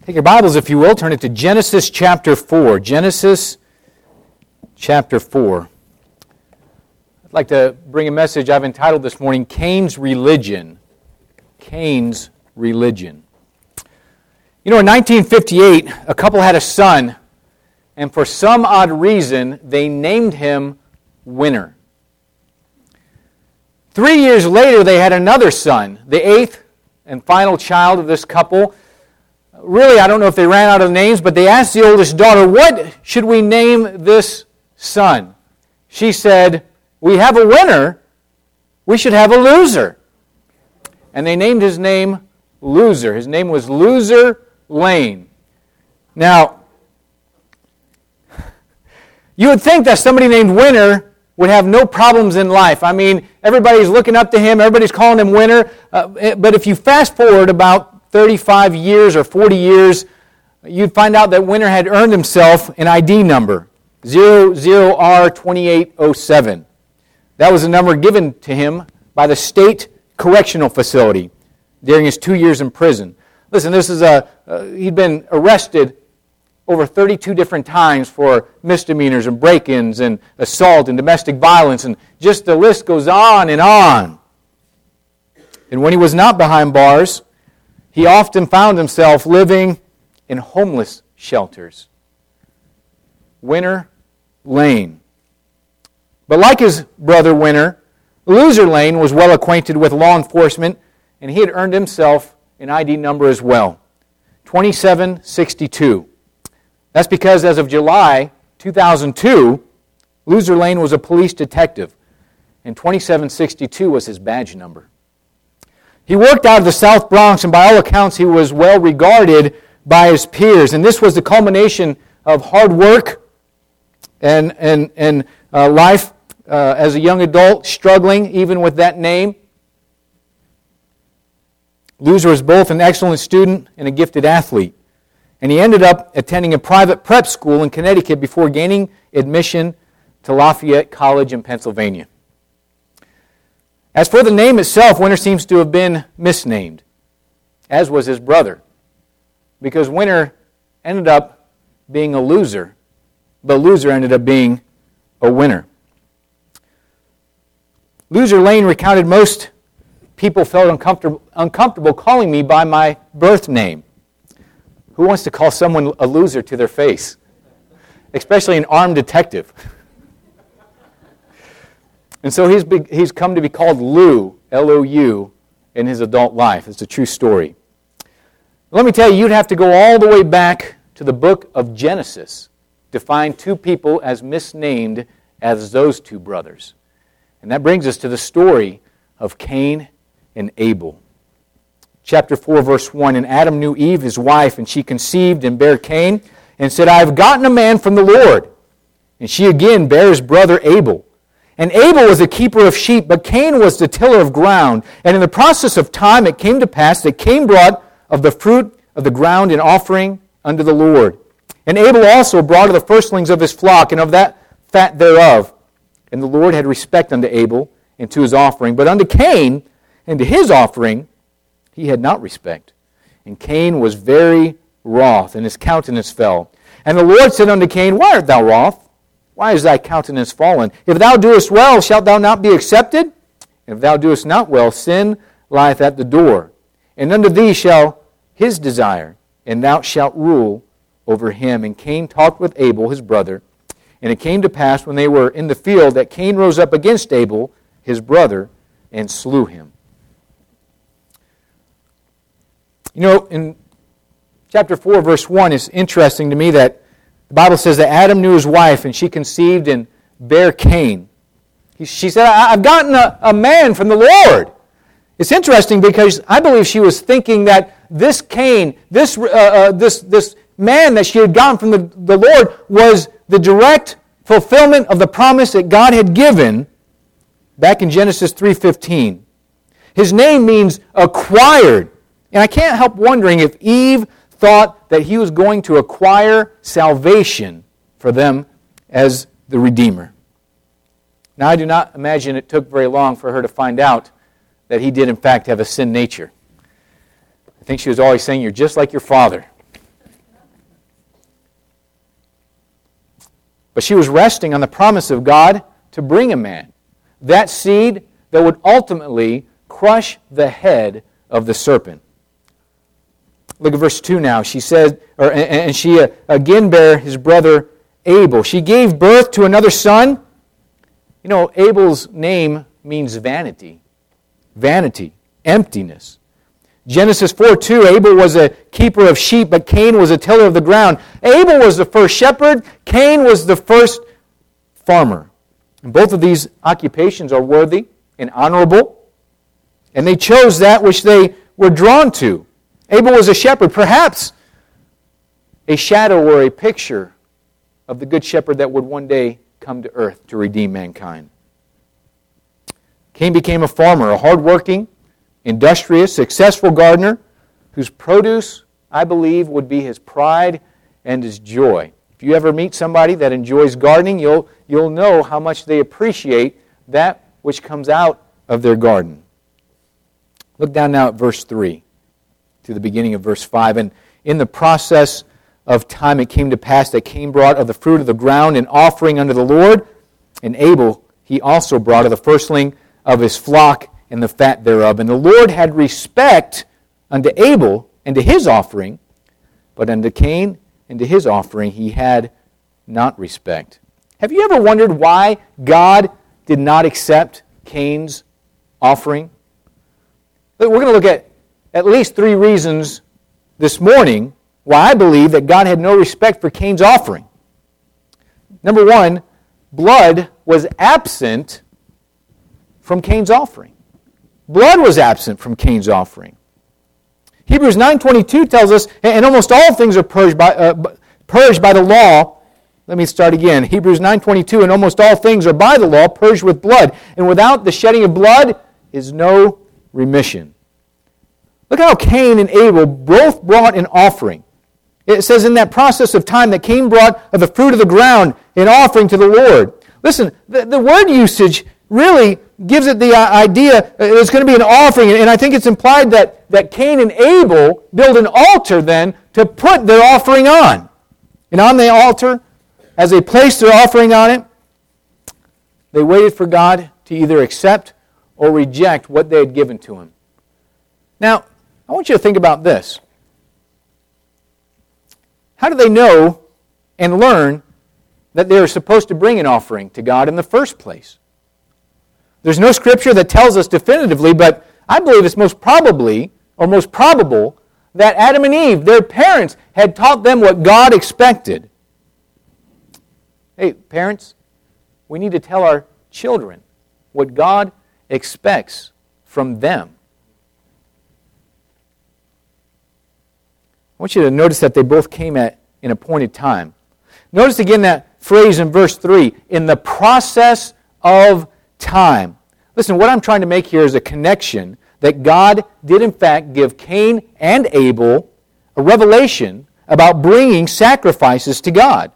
Take your Bibles, if you will, turn it to Genesis chapter 4. Genesis chapter 4. I'd like to bring a message I've entitled this morning, Cain's Religion. Cain's Religion. You know, in 1958, a couple had a son, and for some odd reason, they named him Winner. 3 years later, they had another son, the eighth and final child of this couple. Really, I don't know if they ran out of names, but they asked the oldest daughter, "What should we name this son?" She said, "We have a winner. We should have a loser." And they named his name Loser. His name was Loser Lane. Now, you would think that somebody named Winner would have no problems in life. I mean, everybody's looking up to him, everybody's calling him Winner. But if you fast forward about 35 years or 40 years, you'd find out that Winner had earned himself an ID number, 00R2807. That was a number given to him by the state correctional facility during his 2 years in prison. Listen, this is he'd been arrested over 32 different times for misdemeanors and break-ins and assault and domestic violence, and just the list goes on and on. And when he was not behind bars, he often found himself living in homeless shelters. Winner Lane. But like his brother Winner, Loser Lane was well acquainted with law enforcement, and he had earned himself an ID number as well, 2762. That's because as of July 2002, Loser Lane was a police detective, and 2762 was his badge number. He worked out of the South Bronx, and by all accounts, he was well regarded by his peers. And this was the culmination of hard work and life as a young adult, struggling even with that name. Loser was both an excellent student and a gifted athlete. And he ended up attending a private prep school in Connecticut before gaining admission to Lafayette College in Pennsylvania. As for the name itself, Winner seems to have been misnamed, as was his brother, because Winner ended up being a loser, but Loser ended up being a winner. Loser Lane recounted, "Most people felt uncomfortable calling me by my birth name." Who wants to call someone a loser to their face? Especially an armed detective. And so he's come to be called Lou, L-O-U, in his adult life. It's a true story. Let me tell you, you'd have to go all the way back to the book of Genesis to find two people as misnamed as those two brothers. And that brings us to the story of Cain and Abel. Chapter 4, verse 1, "And Adam knew Eve, his wife, and she conceived and bare Cain, and said, I have gotten a man from the Lord. And she again bare his brother Abel. And Abel was a keeper of sheep, but Cain was the tiller of ground. And in the process of time it came to pass that Cain brought of the fruit of the ground an offering unto the Lord. And Abel also brought of the firstlings of his flock, and of that fat thereof. And the Lord had respect unto Abel, and to his offering. But unto Cain, and to his offering, he had not respect. And Cain was very wroth, and his countenance fell. And the Lord said unto Cain, Why art thou wroth? Why is thy countenance fallen? If thou doest well, shalt thou not be accepted? And if thou doest not well, sin lieth at the door. And unto thee shall his desire, and thou shalt rule over him. And Cain talked with Abel his brother. And it came to pass, when they were in the field, that Cain rose up against Abel his brother, and slew him." You know, in chapter 4, verse 1, it's interesting to me that the Bible says that Adam knew his wife, and she conceived and bare Cain. She said, "I've gotten a man from the Lord." It's interesting because I believe she was thinking that this Cain, this man that she had gotten from the Lord, was the direct fulfillment of the promise that God had given back in Genesis 3:15. His name means acquired. And I can't help wondering if Eve thought that he was going to acquire salvation for them as the Redeemer. Now, I do not imagine it took very long for her to find out that he did in fact have a sin nature. I think she was always saying, "You're just like your father." But she was resting on the promise of God to bring a man, that seed that would ultimately crush the head of the serpent. Look at verse 2 now. She said, and she again bare his brother Abel. She gave birth to another son. You know, Abel's name means vanity. Vanity, emptiness. Genesis 4:2, Abel was a keeper of sheep, but Cain was a tiller of the ground. Abel was the first shepherd. Cain was the first farmer. And both of these occupations are worthy and honorable, and they chose that which they were drawn to. Abel was a shepherd, perhaps a shadow or a picture of the good shepherd that would one day come to earth to redeem mankind. Cain became a farmer, a hardworking, industrious, successful gardener whose produce, I believe, would be his pride and his joy. If you ever meet somebody that enjoys gardening, you'll know how much they appreciate that which comes out of their garden. Look down now at verse 3 to the beginning of verse 5. And in the process of time it came to pass that Cain brought of the fruit of the ground an offering unto the Lord, and Abel he also brought of the firstling of his flock and the fat thereof. And the Lord had respect unto Abel and to his offering, but unto Cain and to his offering he had not respect. Have you ever wondered why God did not accept Cain's offering? We're going to look at least 3 reasons this morning why I believe that God had no respect for Cain's offering. Number 1, blood was absent from Cain's offering. Blood was absent from Cain's offering. Hebrews 9:22 tells us, and almost all things are purged by the law. Let me start again. Hebrews 9:22, and almost all things are by the law purged with blood, and without the shedding of blood is no remission. Look how Cain and Abel both brought an offering. It says in that process of time that Cain brought of the fruit of the ground an offering to the Lord. Listen, the word usage really gives it the idea it's going to be an offering, and I think it's implied that Cain and Abel build an altar then to put their offering on. And on the altar, as they placed their offering on it, they waited for God to either accept or reject what they had given to him. Now, I want you to think about this. How do they know and learn that they are supposed to bring an offering to God in the first place? There's no scripture that tells us definitively, but I believe it's most probably, or most probable, that Adam and Eve, their parents, had taught them what God expected. Hey, parents, we need to tell our children what God expects from them. I want you to notice that they both came at an appointed time. Notice again that phrase in verse 3, in the process of time. Listen, what I'm trying to make here is a connection that God did in fact give Cain and Abel a revelation about bringing sacrifices to God.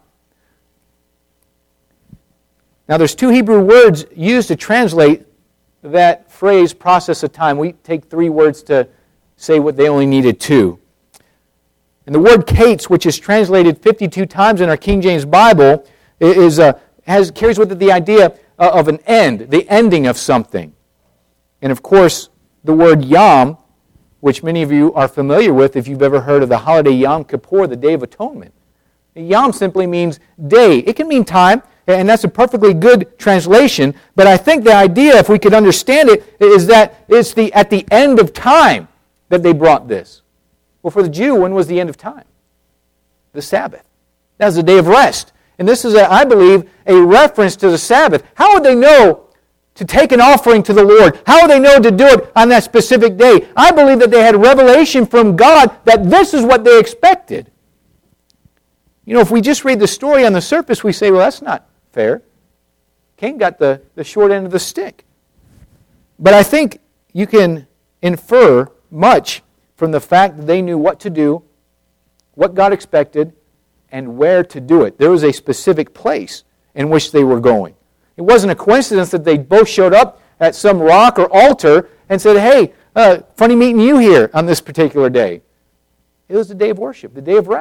Now there's 2 Hebrew words used to translate that phrase, process of time. We take 3 words to say what they only needed 2. And the word kates, which is translated 52 times in our King James Bible, carries with it the idea of an end, the ending of something. And of course, the word Yom, which many of you are familiar with if you've ever heard of the holiday Yom Kippur, the Day of Atonement. Yom simply means day. It can mean time, and that's a perfectly good translation, but I think the idea, if we could understand it, is that it's at the end of time that they brought this. Well, for the Jew, when was the end of time? The Sabbath. That was the day of rest. And this is, I believe, a reference to the Sabbath. How would they know to take an offering to the Lord? How would they know to do it on that specific day? I believe that they had revelation from God that this is what they expected. You know, if we just read the story on the surface, we say, well, that's not fair. Cain got the short end of the stick. But I think you can infer much from the fact that they knew what to do, what God expected, and where to do it. There was a specific place in which they were going. It wasn't a coincidence that they both showed up at some rock or altar and said, hey, funny meeting you here on this particular day. It was the day of worship, the day of rest.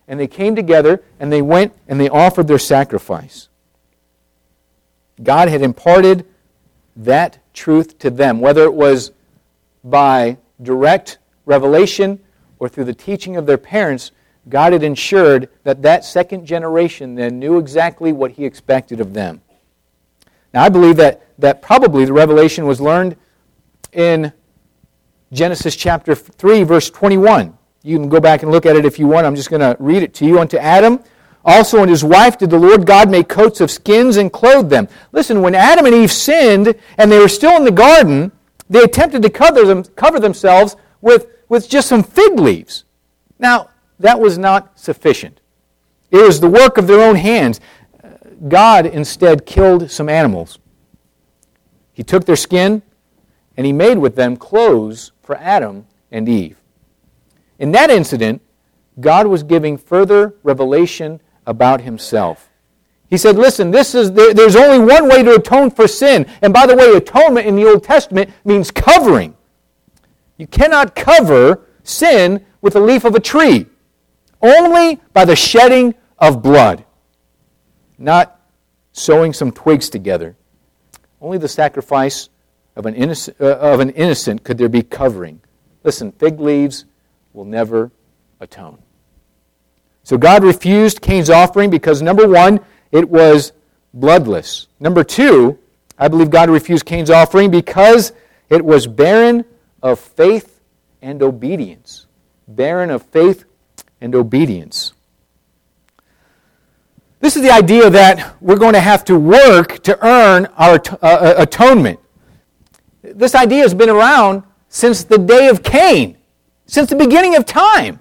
and they came together, and they went and they offered their sacrifice. God had imparted that truth to them, whether it was by direct revelation or through the teaching of their parents. God had ensured that that second generation then knew exactly what He expected of them. Now, I believe that probably the revelation was learned in Genesis chapter 3, verse 21. You can go back and look at it if you want. I'm just going to read it to you. Unto Adam also and his wife did the Lord God make coats of skins and clothe them. Listen, when Adam and Eve sinned and they were still in the garden, they attempted to cover themselves with just some fig leaves. Now, that was not sufficient. It was the work of their own hands. God instead killed some animals. He took their skin and He made with them clothes for Adam and Eve. In that incident, God was giving further revelation about Himself. He said, listen, there's only one way to atone for sin. And by the way, atonement in the Old Testament means covering. You cannot cover sin with a leaf of a tree. Only by the shedding of blood. Not sewing some twigs together. Only the sacrifice of an innocent could there be covering. Listen, fig leaves will never atone. So God refused Cain's offering because, number one, it was bloodless. Number two, I believe God refused Cain's offering because it was barren of faith and obedience. Barren of faith and obedience. This is the idea that we're going to have to work to earn our atonement. This idea has been around since the day of Cain, since the beginning of time.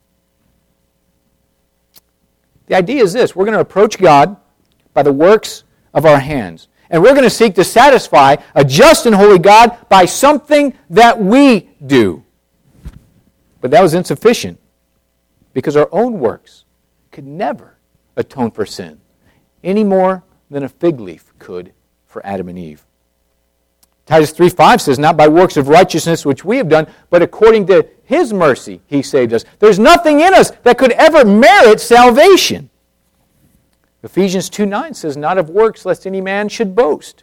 The idea is this: we're going to approach God by the works of our hands. And we're going to seek to satisfy a just and holy God by something that we do. But that was insufficient, because our own works could never atone for sin, any more than a fig leaf could for Adam and Eve. Titus 3:5 says, not by works of righteousness which we have done, but according to His mercy He saved us. There's nothing in us that could ever merit salvation. Ephesians 2:9 says, not of works, lest any man should boast.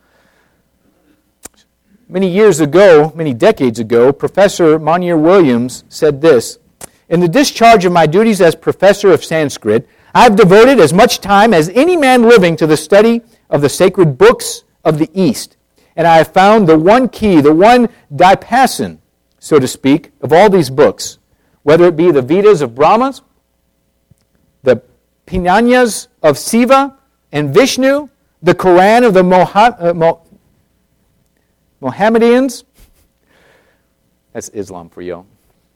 Many decades ago, Professor Monier Williams said this: in the discharge of my duties as professor of Sanskrit, I have devoted as much time as any man living to the study of the sacred books of the East. And I have found the one key, the one diapason, so to speak, of all these books, whether it be the Vedas of Brahmas, the Pinanyas of Siva and Vishnu, the Quran of the Mohammedans, that's Islam for you,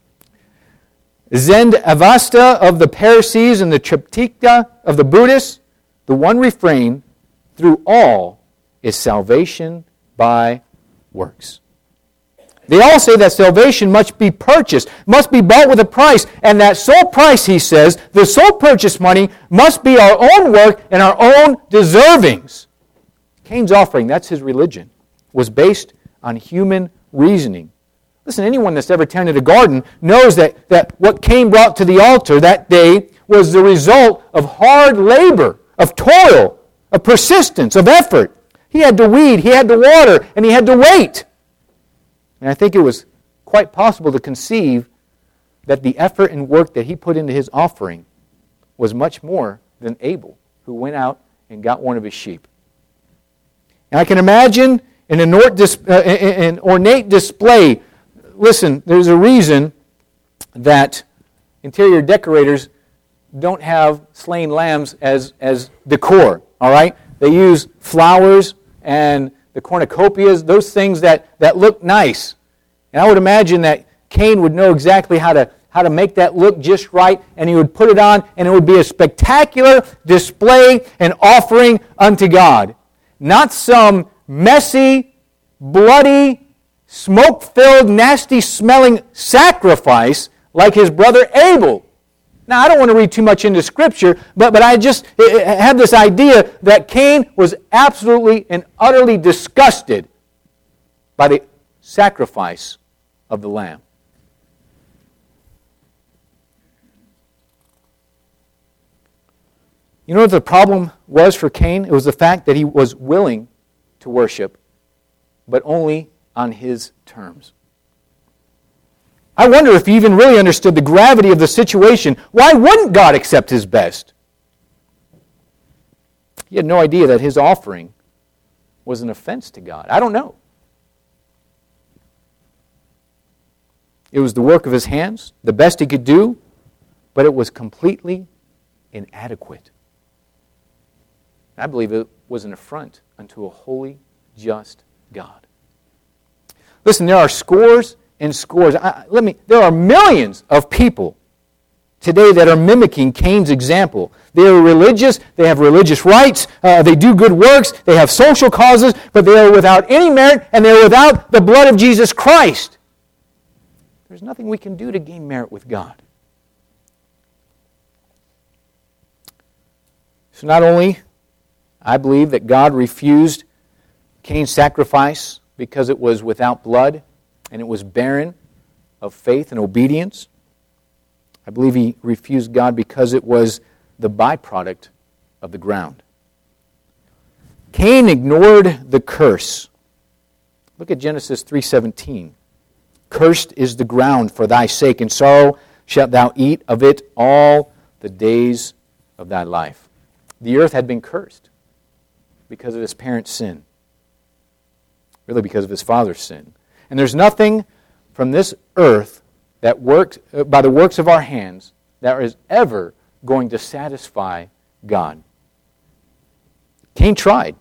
Zend Avesta of the Parsees and the Triptika of the Buddhists, the one refrain through all is salvation by works. They all say that salvation must be purchased, must be bought with a price, and that sole price, he says, the sole purchase money must be our own work and our own deservings. Cain's offering, that's his religion, was based on human reasoning. Listen, anyone that's ever tended a garden knows that what Cain brought to the altar that day was the result of hard labor, of toil, of persistence, of effort. He had to weed, he had to water, and he had to wait. And I think it was quite possible to conceive that the effort and work that he put into his offering was much more than Abel, who went out and got one of his sheep. And I can imagine an ornate display. Listen, there's a reason that interior decorators don't have slain lambs as decor, all right? They use flowers and the cornucopias, those things that look nice. And I would imagine that Cain would know exactly how to make that look just right, and he would put it on, and it would be a spectacular display and offering unto God. Not some messy, bloody, smoke-filled, nasty-smelling sacrifice like his brother Abel. Now, I don't want to read too much into Scripture, but I just have this idea that Cain was absolutely and utterly disgusted by the sacrifice of the lamb. You know what the problem was for Cain? It was the fact that he was willing to worship, but only on his terms. I wonder if he even really understood the gravity of the situation. Why wouldn't God accept his best? He had no idea that his offering was an offense to God. I don't know. It was the work of his hands, the best he could do, but it was completely inadequate. I believe it was an affront unto a holy, just God. Listen, there are scores and scores. There are millions of people today that are mimicking Cain's example. They are religious, they have religious rights, they do good works, they have social causes, but they are without any merit and they are without the blood of Jesus Christ. There's nothing we can do to gain merit with God. So not only I believe that God refused Cain's sacrifice because it was without blood and it was barren of faith and obedience. I believe he refused God because it was the byproduct of the ground. Cain ignored the curse. Look at Genesis 3:17. Cursed is the ground for thy sake, and sorrow shalt thou eat of it all the days of thy life. The earth had been cursed because of his parents' sin. Really because of his father's sin. And there's nothing from this earth that works by the works of our hands that is ever going to satisfy God. Cain tried.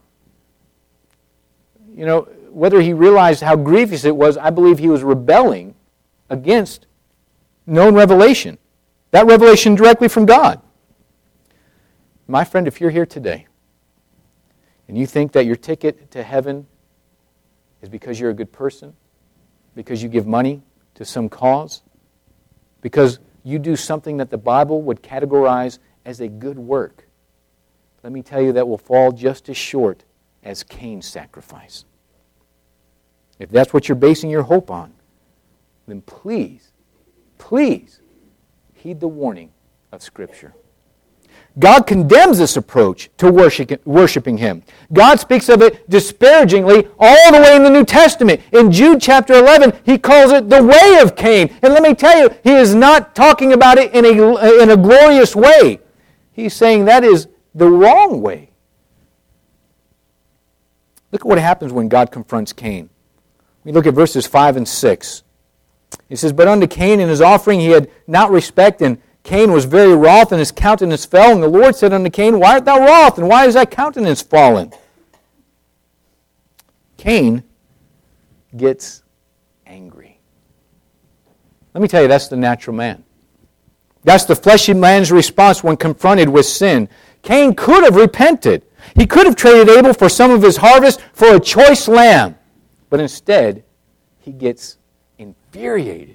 You know, whether he realized how grievous it was, I believe he was rebelling against known revelation. That revelation directly from God. My friend, if you're here today and you think that your ticket to heaven is because you're a good person, because you give money to some cause, because you do something that the Bible would categorize as a good work, let me tell you that will fall just as short as Cain's sacrifice. If that's what you're basing your hope on, then please, please heed the warning of Scripture. God condemns this approach to worshiping Him. God speaks of it disparagingly all the way in the New Testament. In Jude chapter 11, He calls it the way of Cain. And let me tell you, He is not talking about it in a glorious way. He's saying that is the wrong way. Look at what happens when God confronts Cain. We look at verses 5 and 6. He says, "But unto Cain and his offering he had not respect, and Cain was very wroth, and his countenance fell. And the Lord said unto Cain, Why art thou wroth, and why is thy countenance fallen?" Cain gets angry. Let me tell you, that's the natural man. That's the fleshy man's response when confronted with sin. Cain could have repented. He could have traded Abel for some of his harvest for a choice lamb. But instead, he gets infuriated.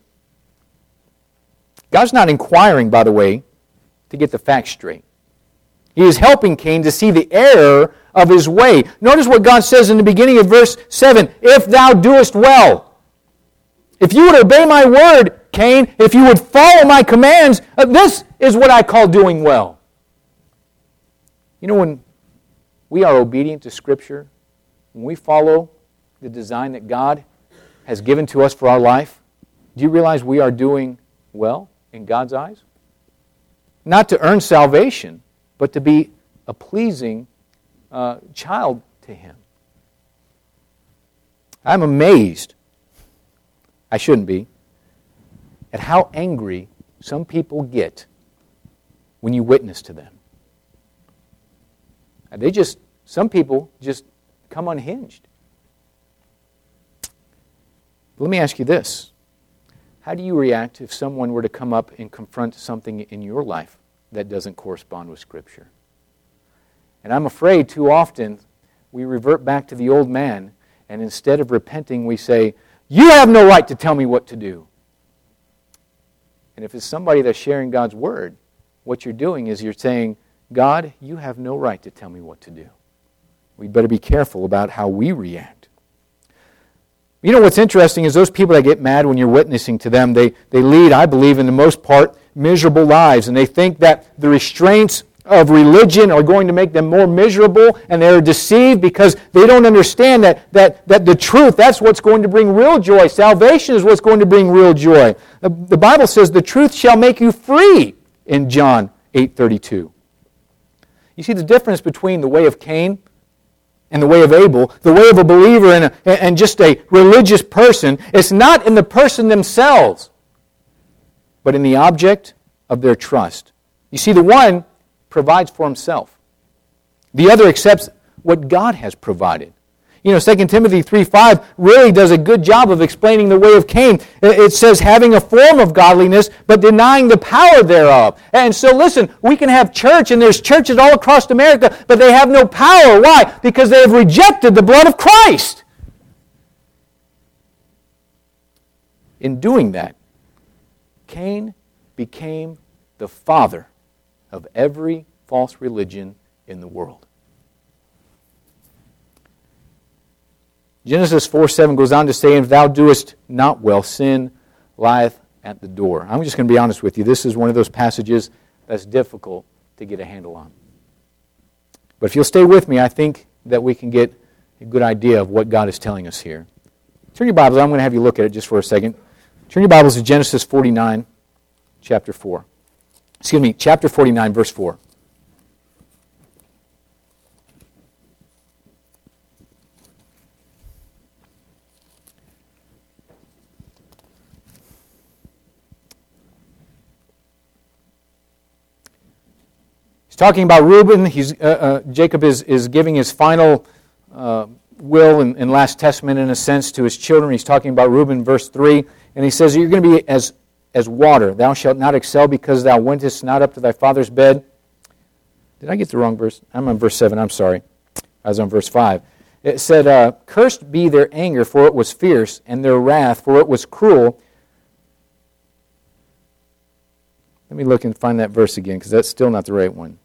God's not inquiring, by the way, to get the facts straight. He is helping Cain to see the error of his way. Notice what God says in the beginning of verse 7, "If thou doest well." If you would obey my word, Cain, if you would follow my commands, this is what I call doing well. You know, when we are obedient to Scripture, when we follow the design that God has given to us for our life, do you realize we are doing well in God's eyes? Not to earn salvation, but to be a pleasing child to Him. I'm amazed, I shouldn't be, at how angry some people get when you witness to them. Some people just come unhinged. Let me ask you this. How do you react if someone were to come up and confront something in your life that doesn't correspond with Scripture? And I'm afraid too often we revert back to the old man, and instead of repenting we say, "You have no right to tell me what to do." And if it's somebody that's sharing God's Word, what you're doing is you're saying, "God, you have no right to tell me what to do." We'd better be careful about how we react. You know what's interesting is those people that get mad when you're witnessing to them, they lead, I believe, in the most part, miserable lives. And they think that the restraints of religion are going to make them more miserable, and they're deceived because they don't understand that the truth, that's what's going to bring real joy. Salvation is what's going to bring real joy. The Bible says the truth shall make you free in John 8:32. You see the difference between the way of Cain and the way of Abel, the way of a believer and just a religious person. It's not in the person themselves, but in the object of their trust. You see, the one provides for himself. The other accepts what God has provided. 2 Timothy 3:5 really does a good job of explaining the way of Cain. It says, having a form of godliness, but denying the power thereof. And so listen, we can have church, and there's churches all across America, but they have no power. Why? Because they have rejected the blood of Christ. In doing that, Cain became the father of every false religion in the world. Genesis 4:7 goes on to say, if thou doest not well, sin lieth at the door. I'm just going to be honest with you. This is one of those passages that's difficult to get a handle on. But if you'll stay with me, I think that we can get a good idea of what God is telling us here. Turn your Bibles. I'm going to have you look at it just for a second. Turn your Bibles to Genesis 49, chapter 4. Chapter 49, verse 4. He's talking about Reuben. Jacob is giving his final will and last testament, in a sense, to his children. He's talking about Reuben, verse 3. And he says, you're going to be as water. Thou shalt not excel because thou wentest not up to thy father's bed. Did I get the wrong verse? I'm on verse 7, I'm sorry. I was on verse 5. It said, cursed be their anger, for it was fierce, and their wrath, for it was cruel. Let me look and find that verse again, because that's still not the right one.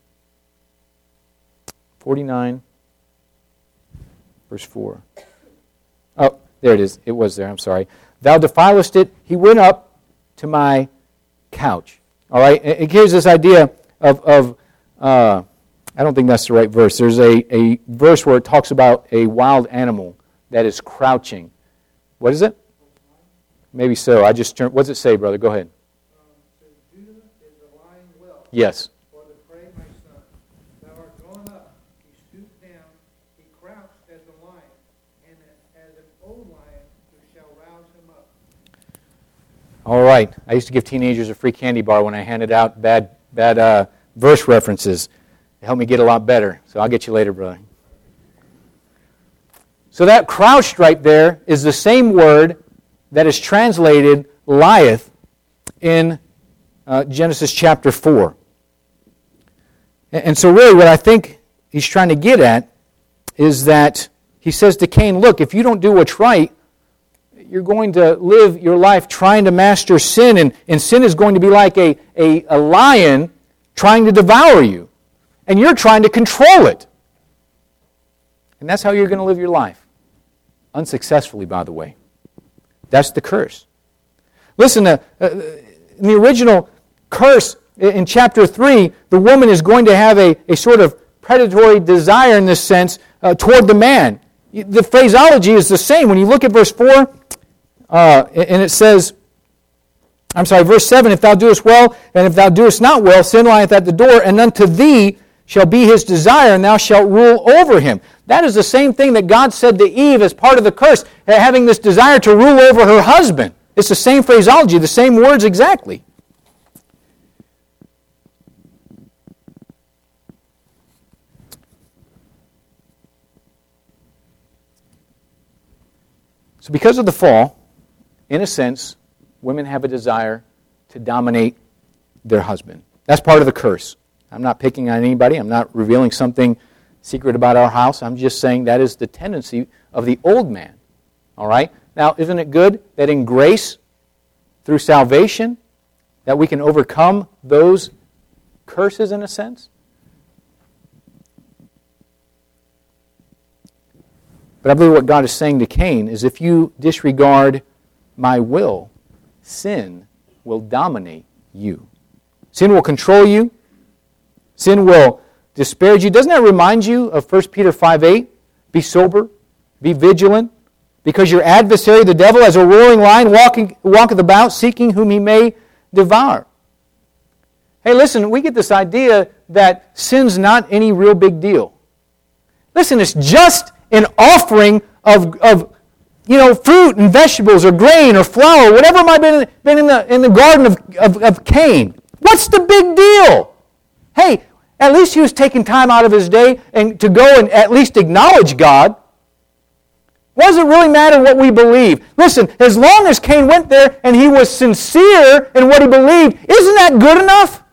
49, verse 4. Oh, there it is. It was there, I'm sorry. Thou defilest it. He went up to my couch. All right? It gives this idea of I don't think that's the right verse. There's a verse where it talks about a wild animal that is crouching. What is it? Maybe so. I just turned. What does it say, brother? Go ahead. Judah is a lying well. Yes. For the prey, my son. Thou art gone up. He stooped down. He crouched as a lion, and as an old lion who shall rouse him up. All right. I used to give teenagers a free candy bar when I handed out bad verse references. It helped me get a lot better. So I'll get you later, brother. So that crouched right there is the same word that is translated lieth in Genesis chapter 4. And so really what I think he's trying to get at is that he says to Cain, look, if you don't do what's right, you're going to live your life trying to master sin, and sin is going to be like a lion trying to devour you. And you're trying to control it. And that's how you're going to live your life. Unsuccessfully, by the way. That's the curse. Listen, in the original curse in chapter 3, the woman is going to have a sort of predatory desire in this sense toward the man. The phraseology is the same. When you look at verse 4, and it says, verse 7, if thou doest well, and if thou doest not well, sin lieth at the door, and unto thee shall be his desire, and thou shalt rule over him. That is the same thing that God said to Eve as part of the curse, having this desire to rule over her husband. It's the same phraseology, the same words exactly. So because of the fall, in a sense, women have a desire to dominate their husband. That's part of the curse. I'm not picking on anybody. I'm not revealing something secret about our house. I'm just saying that is the tendency of the old man. All right? Now, isn't it good that in grace, through salvation, that we can overcome those curses in a sense? But I believe what God is saying to Cain is if you disregard my will, sin will dominate you. Sin will control you. Sin will disparage you. Doesn't that remind you of 1 Peter 5:8? Be sober, be vigilant, because your adversary, the devil, as a roaring lion, walketh about, seeking whom he may devour. Hey, listen, we get this idea that sin's not any real big deal. Listen, it's just an offering of fruit and vegetables or grain or flour, whatever might have been in the garden of Cain. What's the big deal? Hey, at least he was taking time out of his day and to go and at least acknowledge God. What does it really matter what we believe? Listen, as long as Cain went there and he was sincere in what he believed, isn't that good enough?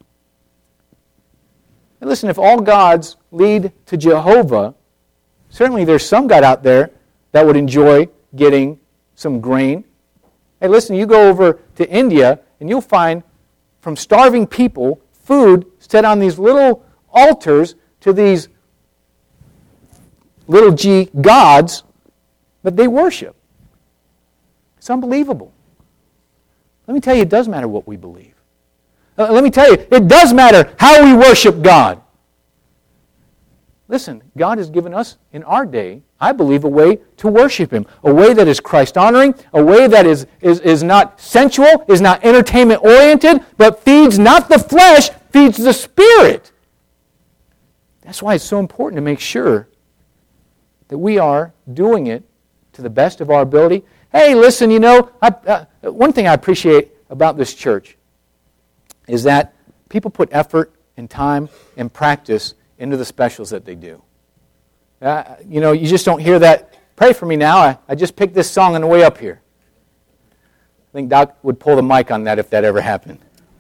And listen, if all gods lead to Jehovah, certainly there's some God out there that would enjoy getting some grain. Hey, listen, you go over to India and you'll find from starving people food set on these little altars to these little g gods that they worship. It's unbelievable. Let me tell you, it does matter what we believe. Let me tell you, it does matter how we worship God. Listen, God has given us in our day, I believe, a way to worship Him. A way that is Christ-honoring, a way that is not sensual, is not entertainment-oriented, but feeds not the flesh, feeds the Spirit. That's why it's so important to make sure that we are doing it to the best of our ability. Hey, listen, one thing I appreciate about this church is that people put effort and time and practice into the specials that they do. You just don't hear that. Pray for me now. I just picked this song on the way up here. I think Doc would pull the mic on that if that ever happened.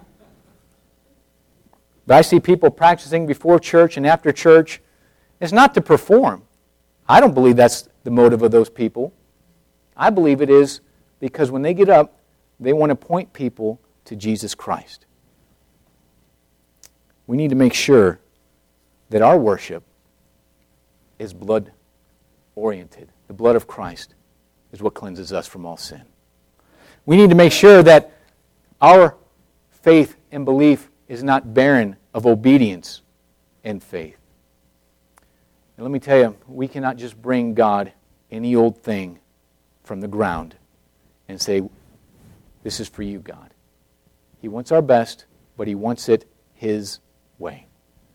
But I see people practicing before church and after church. It's not to perform. I don't believe that's the motive of those people. I believe it is because when they get up, they want to point people to Jesus Christ. We need to make sure that our worship is blood-oriented. The blood of Christ is what cleanses us from all sin. We need to make sure that our faith and belief is not barren of obedience and faith. And let me tell you, we cannot just bring God any old thing from the ground and say, this is for you, God. He wants our best, but He wants it His way.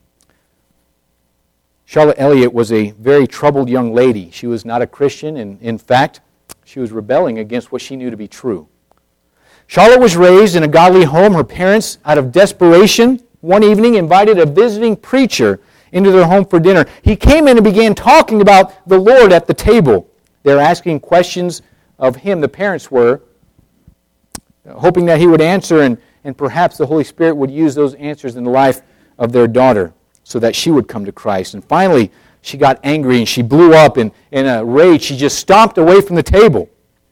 Charlotte Elliott was a very troubled young lady. She was not a Christian, and in fact, she was rebelling against what she knew to be true. Charlotte was raised in a godly home. Her parents, out of desperation, one evening invited a visiting preacher into their home for dinner. He came in and began talking about the Lord at the table. They were asking questions of him, the parents were, hoping that he would answer, and perhaps the Holy Spirit would use those answers in the life of their daughter so that she would come to Christ. And finally, she got angry and she blew up in a rage. She just stomped away from the table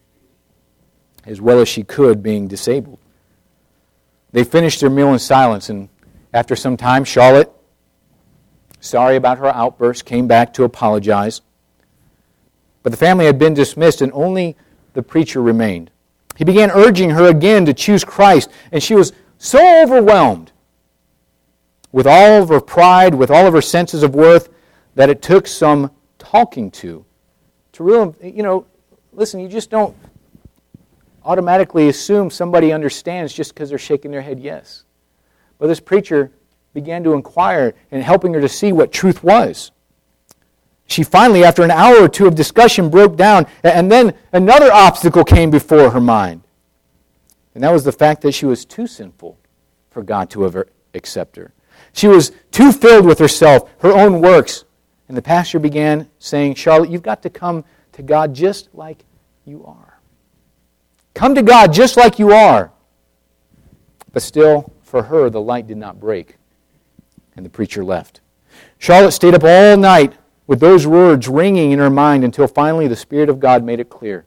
as well as she could, being disabled. They finished their meal in silence, and after some time, Charlotte, sorry about her outburst, came back to apologize. But the family had been dismissed, and only the preacher remained. He began urging her again to choose Christ, and she was so overwhelmed with all of her pride, with all of her senses of worth, that it took some talking to realize, listen, you just don't automatically assume somebody understands just because they're shaking their head yes. But this preacher began to inquire and helping her to see what truth was. She finally, after an hour or two of discussion, broke down, and then another obstacle came before her mind. And that was the fact that she was too sinful for God to ever accept her. She was too filled with herself, her own works. And the pastor began saying, Charlotte, you've got to come to God just like you are. Come to God just like you are. But still, for her, the light did not break. And the preacher left. Charlotte stayed up all night with those words ringing in her mind until finally the Spirit of God made it clear.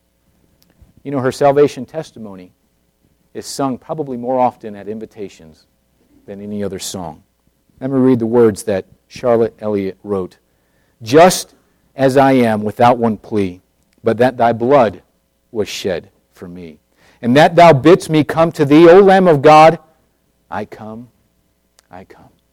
Her salvation testimony is sung probably more often at invitations than any other song. Let me read the words that Charlotte Elliott wrote. Just as I am without one plea, but that thy blood was shed for me, and that thou bidst me come to thee, O Lamb of God, I come, I come.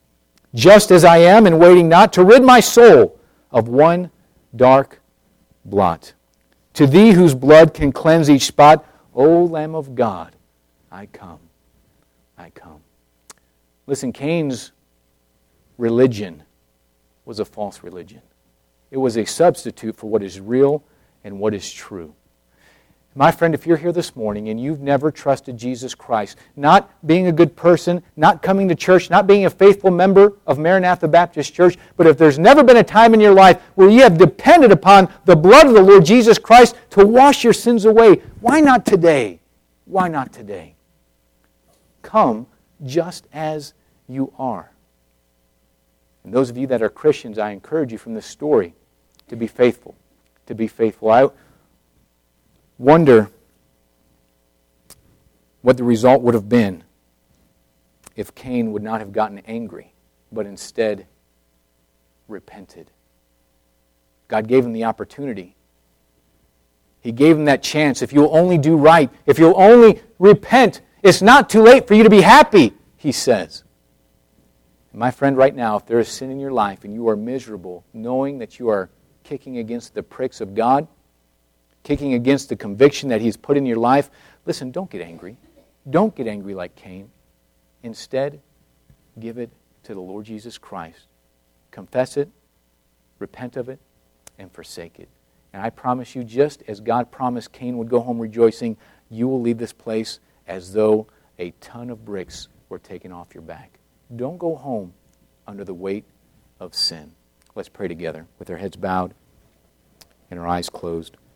just as I am, and waiting not to rid my soul of one dark blot. To thee whose blood can cleanse each spot, O Lamb of God, I come, I come. Listen, Cain's religion was a false religion. It was a substitute for what is real and what is true. My friend, if you're here this morning and you've never trusted Jesus Christ, not being a good person, not coming to church, not being a faithful member of Maranatha Baptist Church, but if there's never been a time in your life where you have depended upon the blood of the Lord Jesus Christ to wash your sins away, why not today? Why not today? Come just as you are. And those of you that are Christians, I encourage you from this story to be faithful. To be faithful. I wonder what the result would have been if Cain would not have gotten angry, but instead repented. God gave him the opportunity. He gave him that chance. If you'll only do right, if you'll only repent, it's not too late for you to be happy, he says. My friend, right now, if there is sin in your life and you are miserable, knowing that you are kicking against the pricks of God, kicking against the conviction that He's put in your life, listen, don't get angry. Don't get angry like Cain. Instead, give it to the Lord Jesus Christ. Confess it, repent of it, and forsake it. And I promise you, just as God promised Cain would go home rejoicing, you will leave this place as though a ton of bricks were taken off your back. Don't go home under the weight of sin. Let's pray together with our heads bowed and our eyes closed.